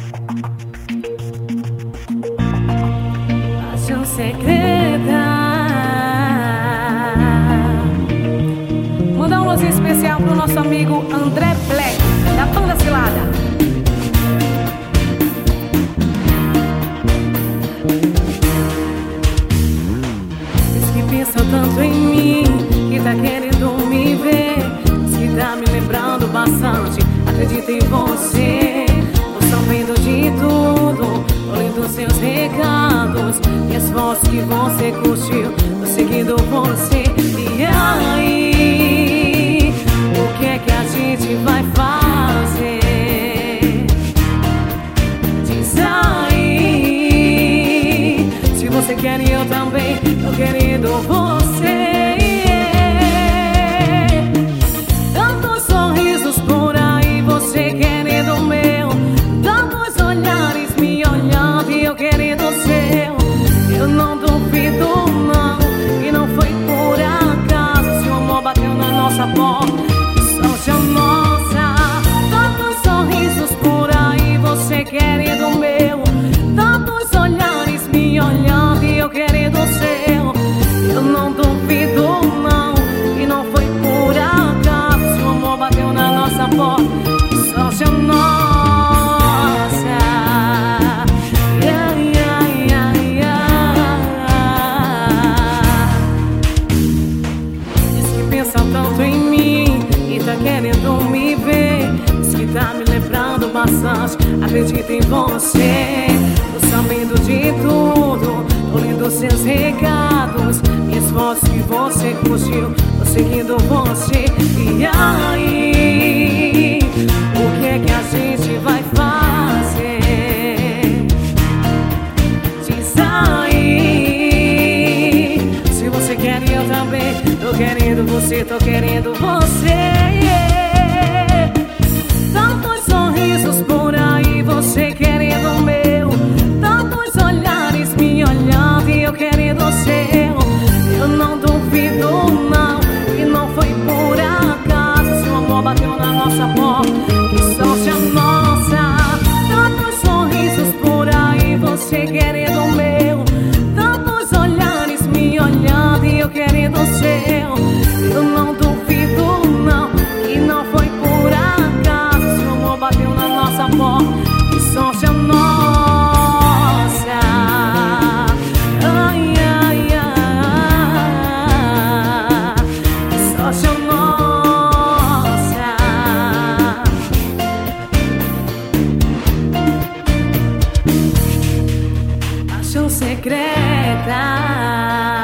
Paixão secreta. Mandar um alôzinho especial pro nosso amigo André Black, da Banda Cilada. Diz que pensa tanto em mim, que tá querendo me ver, diz que tá me lembrando bastante. Acredita em você, tô sabendo de tudo, tô lendo seus recados e as fotos que você curtiu, tô seguindo você. E aí, o que é que a gente vai fazer? Diz aí, se você quer e eu também tô querendo você. Tantos sorrisos por aí, você querendo o meu, tantos olhares me olhando e eu querendo o seu. Eu não duvido não, e não foi por acaso, se o amor bateu na nossa porta, sorte a nossa. Tantos sorrisos por aí, você querendo o meu, tantos olhares me olhando e eu querendo o seu. Eu não duvido não, e não foi por acaso, se o amor bateu na nossa porta, sorte a nossa. Tanto em mim e tá querendo me ver, diz que tá me lembrando bastante. Acredita em você, tô sabendo de tudo, tô lendo seus recados e as fotos que você curtiu, tô seguindo você. E aí, o que é que a gente vai fazer? Diz aí, se você quer e eu também tô querendo você, tô querendo você. Tantos sorrisos por aí, você querendo o meu, tantos olhares me olhando e eu querendo o seu. Eu não duvido não, e não foi por acaso, se o amor bateu na nossa porta, que sorte a nossa. Tantos sorrisos por aí, você querendo o meu, tantos olhares me olhando e eu querendo o seu. Eu não duvido não, e não foi por acaso, se o amor bateu na nossa porta, que sorte a nossa. Ai, ai, ai, que sorte a nossa. Paixão secreta.